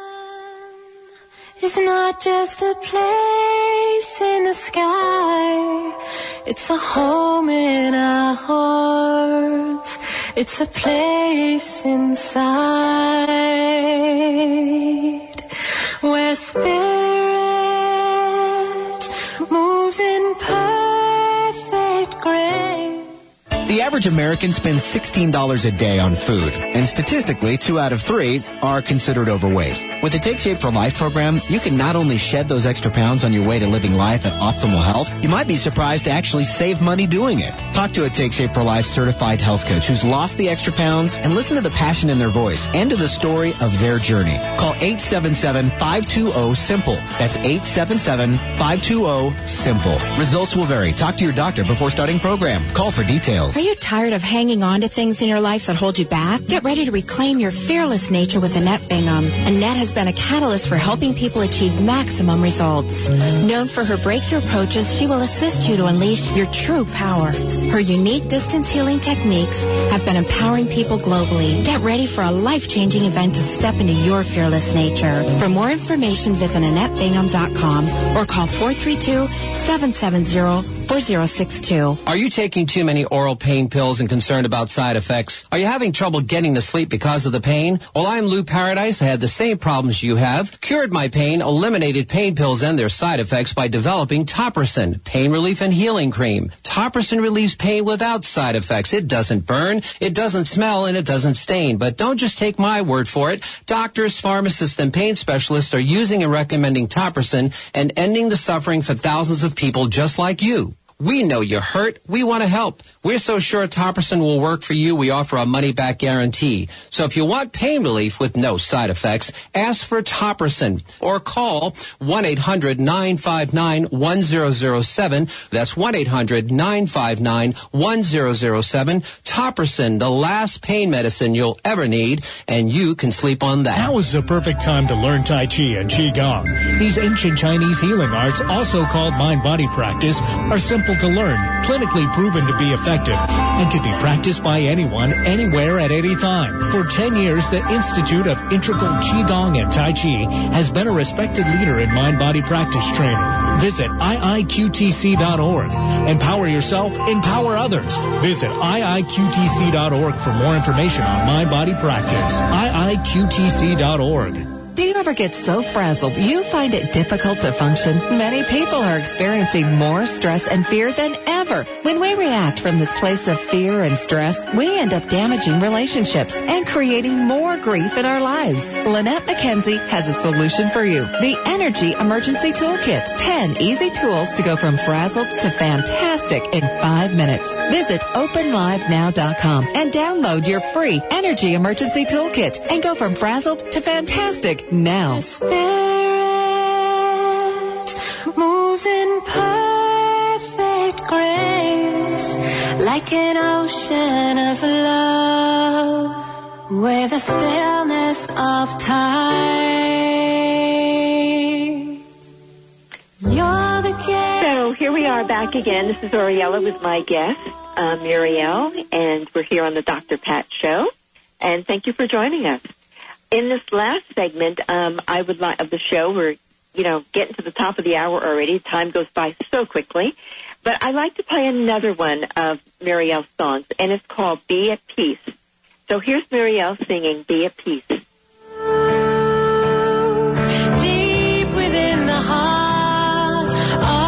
It's not just a place in the sky. It's a home in our hearts. It's a place inside where spirit moves in perfect grace. The average American spends sixteen dollars a day on food, and statistically, two out of three are considered overweight. With the Take Shape for Life program, you can not only shed those extra pounds on your way to living life at optimal health, you might be surprised to actually save money doing it. Talk to a Take Shape for Life certified health coach who's lost the extra pounds, and listen to the passion in their voice and to the story of their journey. Call eight seven seven, five two zero, SIMPLE. That's eight seven seven, five two zero, SIMPLE. Results will vary. Talk to your doctor before starting program. Call for details. Are you tired of hanging on to things in your life that hold you back? Get ready to reclaim your fearless nature with Annette Bingham. Annette has been a catalyst for helping people achieve maximum results. Known for her breakthrough approaches, she will assist you to unleash your true power. Her unique distance healing techniques have been empowering people globally. Get ready for a life-changing event to step into your fearless nature. For more information, visit Annette Bingham dot com or call four three two, seven seven zero, four zero six two. Are you taking too many oral pain pills and concerned about side effects? Are you having trouble getting to sleep because of the pain? Well, I'm Lou Paradise. I had the same problems you have. Cured my pain, eliminated pain pills and their side effects by developing Topricin, pain relief and healing cream. Topricin relieves pain without side effects. It doesn't burn, it doesn't smell, and it doesn't stain. But don't just take my word for it. Doctors, pharmacists, and pain specialists are using and recommending Topricin and ending the suffering for thousands of people just like you. We know you're hurt. We want to help. We're so sure Topricin will work for you, we offer a money-back guarantee. So if you want pain relief with no side effects, ask for Topricin or call one eight hundred, nine five nine, one zero zero seven. That's one eight hundred, nine five nine, one zero zero seven. Topricin, the last pain medicine you'll ever need, and you can sleep on that. Now is the perfect time to learn Tai Chi and Qigong. These ancient Chinese healing arts, also called mind-body practice, are simple to learn, clinically proven to be effective, and can be practiced by anyone, anywhere, at any time. For ten years, the Institute of Integral Qigong and Tai Chi has been a respected leader in mind-body practice training. Visit I I Q T C dot org. Empower yourself, empower others. Visit I I Q T C dot org for more information on mind-body practice. I I Q T C dot org. Do you ever get so frazzled you find it difficult to function? Many people are experiencing more stress and fear than ever. When we react from this place of fear and stress, we end up damaging relationships and creating more grief in our lives. Lynette McKenzie has a solution for you. The Energy Emergency Toolkit. ten easy tools to go from frazzled to fantastic in five minutes. Visit open live now dot com and download your free Energy Emergency Toolkit and go from frazzled to fantastic now. Spirit moves in perfect grace, like an ocean of love, with the stillness of time. You're the guest. So here we are back again. This is Oriella with my guest, uh, Muriel, and we're here on the Doctor Pat Show. And thank you for joining us. In this last segment, um, I would like of the show, we're, you know, getting to the top of the hour already. Time goes by so quickly. But I like to play another one of Muriel's songs, and it's called Be at Peace. So here's Muriel singing Be at Peace. Deep within the heart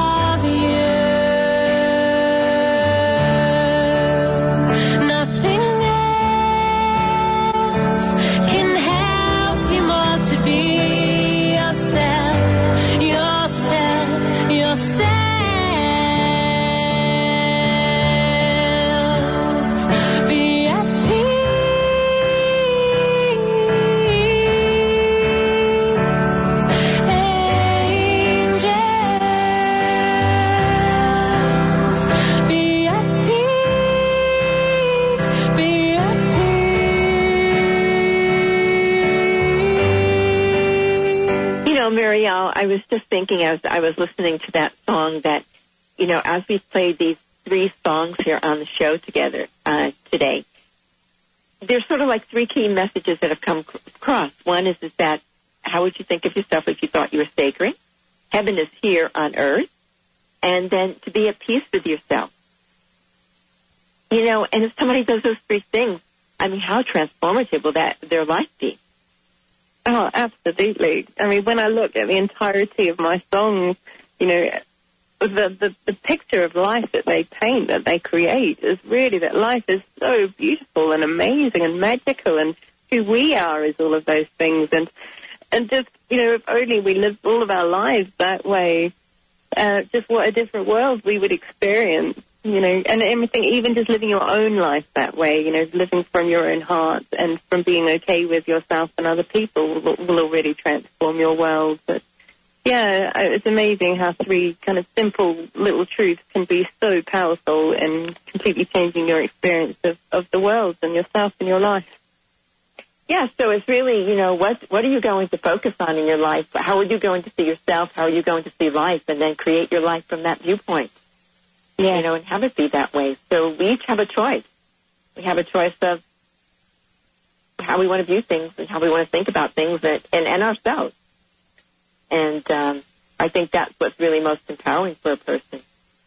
I was just thinking as I was listening to that song that, you know, as we played these three songs here on the show together uh, today, there's sort of like three key messages that have come across. One is, is that how would you think of yourself if you thought you were sacred? Heaven is here on earth. And then to be at peace with yourself. You know, and if somebody does those three things, I mean, how transformative will that their life be? Oh, absolutely. I mean, when I look at the entirety of my songs, you know, the, the, the picture of life that they paint, that they create, is really that life is so beautiful and amazing and magical, and who we are is all of those things. And, and just, you know, if only we lived all of our lives that way, uh, just what a different world we would experience. You know, and everything, even just living your own life that way, you know, living from your own heart and from being okay with yourself and other people will, will already transform your world. But, yeah, it's amazing how three kind of simple little truths can be so powerful in completely changing your experience of, of the world and yourself and your life. Yeah, so it's really, you know, what what are you going to focus on in your life? How are you going to see yourself? How are you going to see life? And then create your life from that viewpoint. Yeah. You know, and have it be that way. So we each have a choice. We have a choice of how we want to view things and how we want to think about things and, and, and ourselves. And um, I think that's what's really most empowering for a person.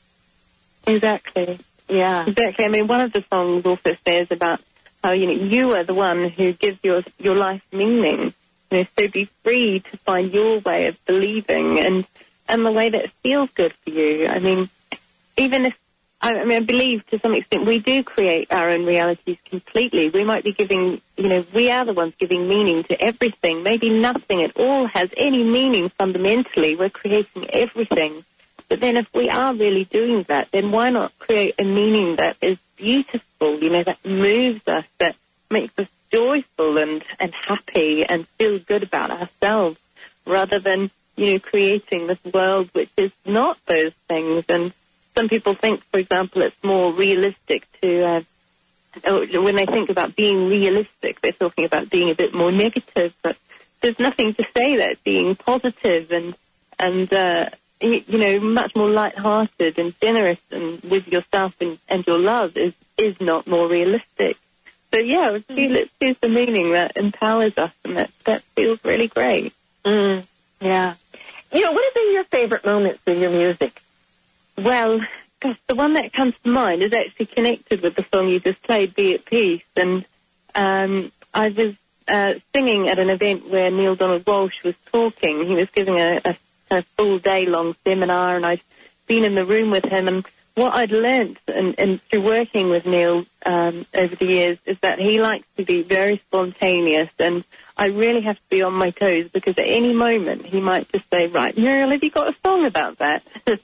Exactly. Yeah. Exactly. I mean, one of the songs also says about how, you know, you are the one who gives your your life meaning. You know, so be free to find your way of believing and, and the way that feels good for you. I mean, even if, I mean, I believe to some extent we do create our own realities completely. We might be giving, you know, we are the ones giving meaning to everything. Maybe nothing at all has any meaning fundamentally. We're creating everything. But then if we are really doing that, then why not create a meaning that is beautiful, you know, that moves us, that makes us joyful and, and happy and feel good about ourselves, rather than, you know, creating this world which is not those things. And some people think, for example, it's more realistic to, uh, when they think about being realistic, they're talking about being a bit more negative, but there's nothing to say that being positive and, and uh, you, you know, much more light-hearted and generous and with yourself and, and your love is, is not more realistic. So, yeah, let's choose, let's choose the meaning that empowers us, and that, that feels really great. Mm, yeah. You know, what have been your favorite moments in your music? Well, gosh, the one that comes to mind is actually connected with the song you just played, Be at Peace. And um, I was uh, singing at an event where Neil Donald Walsh was talking. He was giving a, a, a full day-long seminar, and I'd been in the room with him. And what I'd learnt and, and through working with Neil um, over the years is that he likes to be very spontaneous, and I really have to be on my toes, because at any moment he might just say, right, Muriel, have you got a song about that?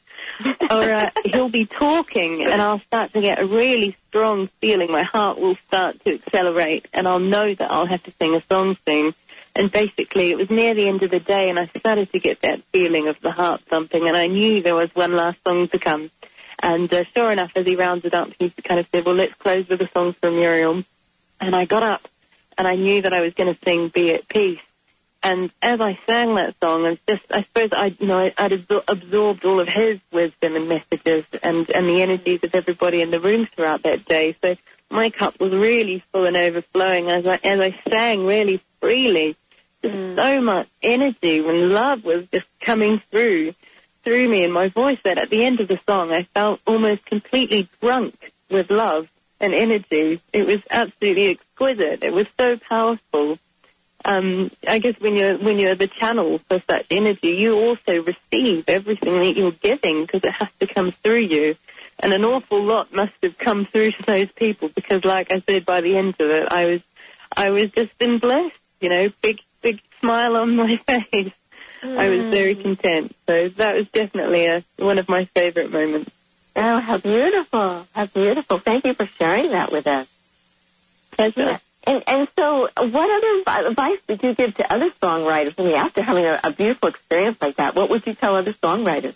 Or uh, he'll be talking and I'll start to get a really strong feeling. My heart will start to accelerate and I'll know that I'll have to sing a song soon. And basically it was near the end of the day and I started to get that feeling of the heart thumping, and I knew there was one last song to come. And uh, sure enough, as he rounded up, he kind of said, well, let's close with a song from Muriel. And I got up and I knew that I was going to sing Be at Peace. And as I sang that song, I was just, I suppose I, you know, I'd absor- absorbed all of his wisdom and messages and, and the energies of everybody in the room throughout that day. So my cup was really full and overflowing as I, as I sang really freely. Just mm. so much energy and love was just coming through, through me in my voice, that at the end of the song, I felt almost completely drunk with love and energy. It was absolutely exquisite. It was so powerful. Um, I guess when you're when you're the channel for such energy, you also receive everything that you're giving, because it has to come through you. And an awful lot must have come through to those people, because, like I said, by the end of it, I was I was just been blessed. You know, big big smile on my face. Mm. I was very content. So that was definitely a, one of my favorite moments. Oh, how beautiful! How beautiful! Thank you for sharing that with us. Pleasure. Yeah. And, and so what other advice would you give to other songwriters? I mean, after having a, a beautiful experience like that, what would you tell other songwriters?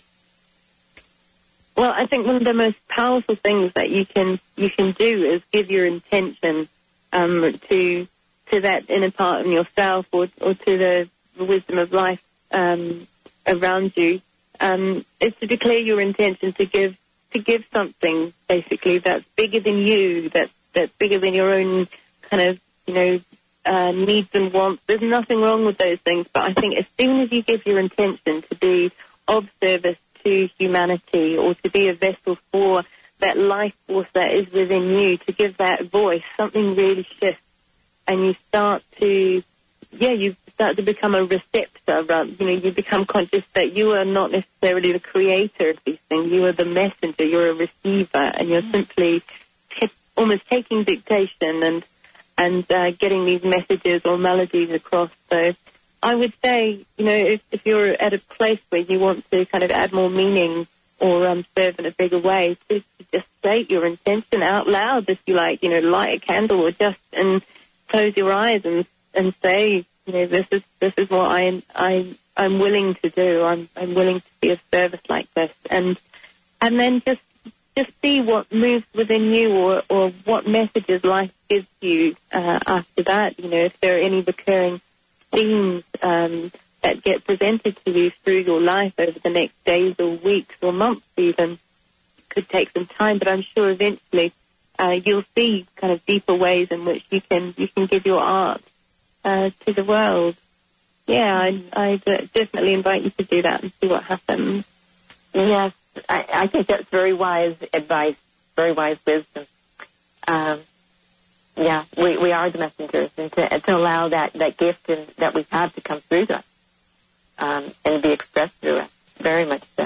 Well, I think one of the most powerful things that you can you can do is give your intention um, to to that inner part of yourself, or, or to the, the wisdom of life um, around you, um, is to declare your intention to give to give something basically that's bigger than you, that's that's bigger than your own kind of you know uh, needs and wants. There's nothing wrong with those things, but I think as soon as you give your intention to be of service to humanity or to be a vessel for that life force that is within you, to give that voice, something really shifts, and you start to, yeah, you start to become a receptor. Rather, you know, you become conscious that you are not necessarily the creator of these things. You are the messenger. You're a receiver, and you're simply t- almost taking dictation and and uh, getting these messages or melodies across. So I would say, you know, if, if you're at a place where you want to kind of add more meaning or um, serve in a bigger way, to, to just state your intention out loud, if you like, you know, light a candle or just and close your eyes and and say, you know, this is this is what I I I'm willing to do. I'm I'm willing to be of service like this, and and then just just see what moves within you, or or what messages life gives you uh, after that. You know, if there are any recurring themes um, that get presented to you through your life over the next days or weeks or months even. Could take some time, but I'm sure eventually uh, you'll see kind of deeper ways in which you can you can give your art uh, to the world. Yeah, I I definitely invite you to do that and see what happens. Yes, I, I think that's very wise advice, very wise wisdom. Um, yeah, we, we are the messengers, and to, to allow that, that gift and, that we have to come through us um, and be expressed through us, very much so.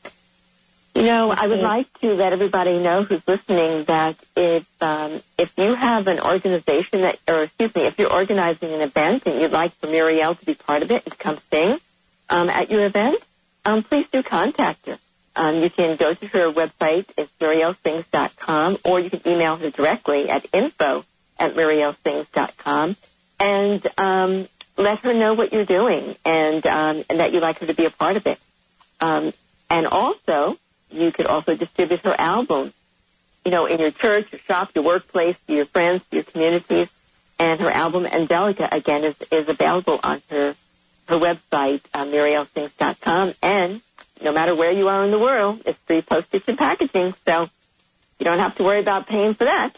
You know, I would like to let everybody know who's listening that if um, if you have an organization that, or excuse me, if you're organizing an event and you'd like for Muriel to be part of it and to come sing um, at your event, um, please do contact her. Um, you can go to her website, it's muriel sings dot com, or you can email her directly at info at muriel sings dot com, and um, let her know what you're doing and, um, and that you'd like her to be a part of it. Um, and also, you could also distribute her album, you know, in your church, your shop, your workplace, to your friends, to your communities. And her album, Angelica, again, is, is available on her her website, uh, muriel sings dot com. And no matter where you are in the world, it's free postage and packaging, so you don't have to worry about paying for that.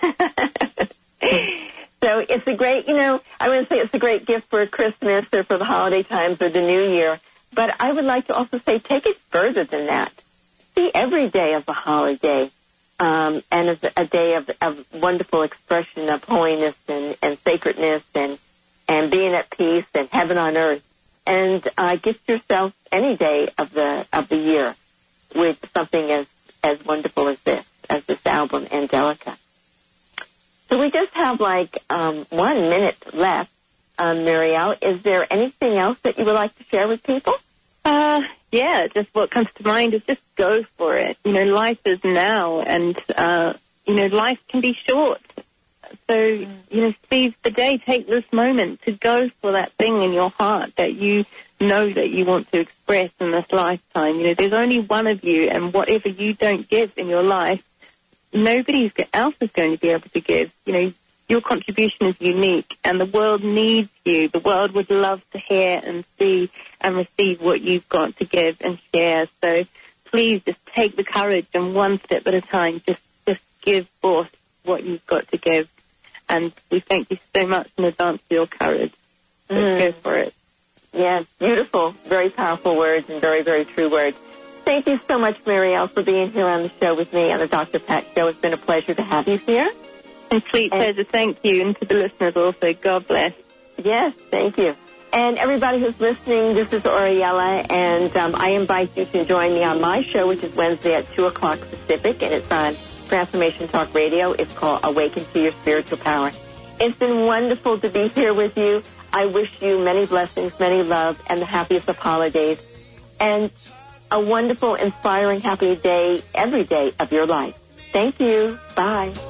So it's a great, you know, I wouldn't say it's a great gift for Christmas or for the holiday times or the New Year, but I would like to also say take it further than that. See every day as a holiday, um, and as a day of, of wonderful expression of holiness and, and sacredness and, and being at peace and heaven on earth. And uh, gift yourself any day of the of the year with something as, as wonderful as this, as this album, Angelica. So we just have like um, one minute left, um, Muriel. Is there anything else that you would like to share with people? Uh, yeah, just what comes to mind is just go for it. You know, life is now, and, uh, you know, life can be short. So, you know, seize the day, take this moment to go for that thing in your heart that you know that you want to express in this lifetime. You know, there's only one of you, and whatever you don't give in your life, nobody else is going to be able to give. You know, your contribution is unique, and the world needs you. The world would love to hear and see and receive what you've got to give and share. So please just take the courage, and one step at a time, just, just give forth what you've got to give. And we thank you so much in advance for your courage. So mm. go for it. Yes, beautiful, very powerful words and very, very true words. Thank you so much, Muriel, for being here on the show with me on the Doctor Pat Show. It's been a pleasure to have you here. Complete and pleasure. Thank you. And to the listeners also, God bless. Yes, thank you. And everybody who's listening, this is Oriella, and um, I invite you to join me on my show, which is Wednesday at two o'clock Pacific, and it's on Transformation Talk Radio. It's called Awaken to Your Spiritual Power. It's been wonderful to be here with you. I wish you many blessings, many love, and the happiest of holidays, and a wonderful, inspiring, happy day every day of your life. Thank you. Bye.